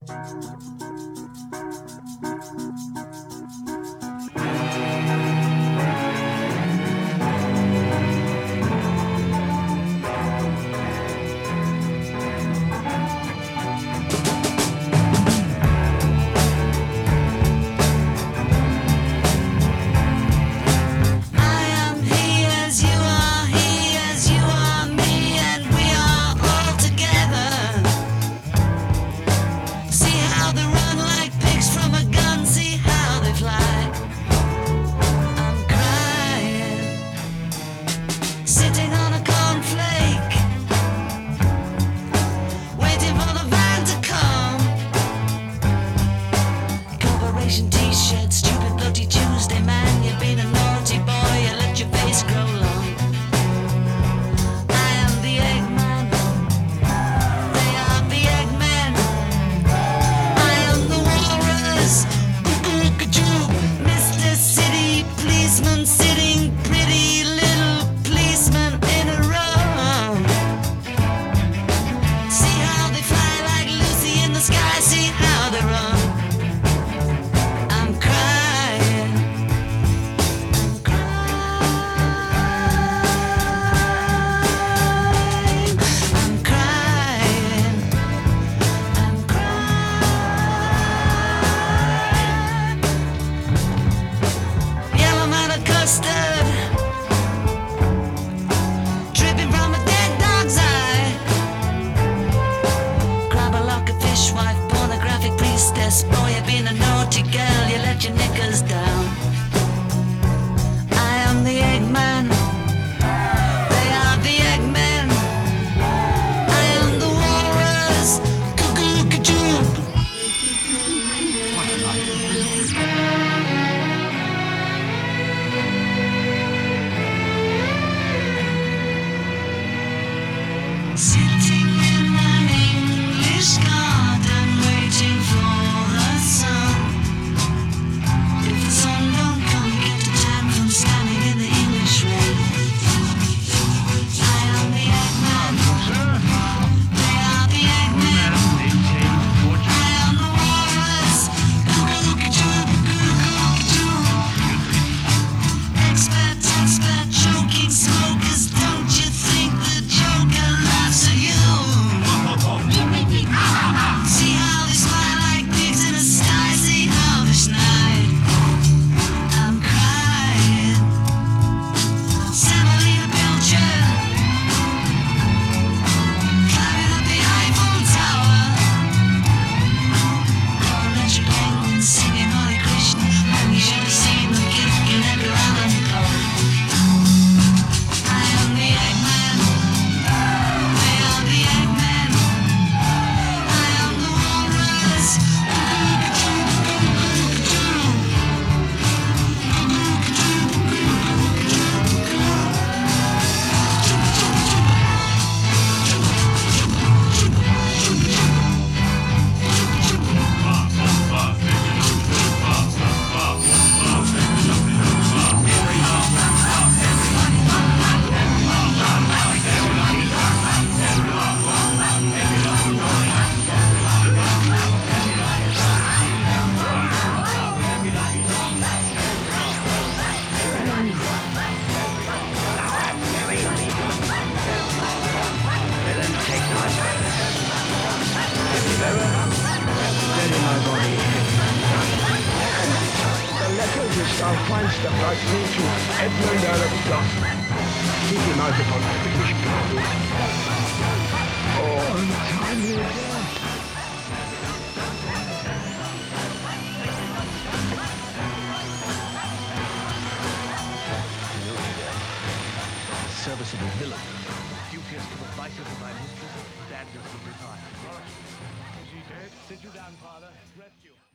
T-shirt, stupid bloody Tuesday, man. You've been a naughty boy, you let your face grow long. I am the Eggman, they are the Eggmen. I am the walrus, Mr. City Policeman, sitting pretty little policemen in a row. See how they fly like Lucy in the sky, see how they run. Custard dripping from a dead dog's eye. Grab a lock of fishwife, pornographic priestess. Boy, you've been a naughty girl, you let your knickers down. I am the Eggman, they are the Eggmen. I am the walrus, cuckoo-ca-choo. Sitting in an English garden, waiting for the sun. If the sun don't come, you get a tan from standing in the English rain. I am the Eggman, they are the Eggmen. I am the walrus, cuckoo-ca-choo, cuckoo-ca-choo. Expert, choking smokers, don't you think the Joker laughs at you? See how they smile like pigs in a sty, see how they snide. I'm crying, Semolina Pilcher, climbing up the Eiffel Tower. Electric Penguin singing Hare Krishna, and you should have seen the gift in Edgar Allan Poe. I am the Eggman, they are the Eggmen. I am the walrus, Our feinster Preis zu Edmund Alexander. Keep him out upon the British people. Oh, untimely death. Serviceable villain, duteous to the vices of my mistress, Daniel will retire. Is he dead? Sit you down, father. Rest you.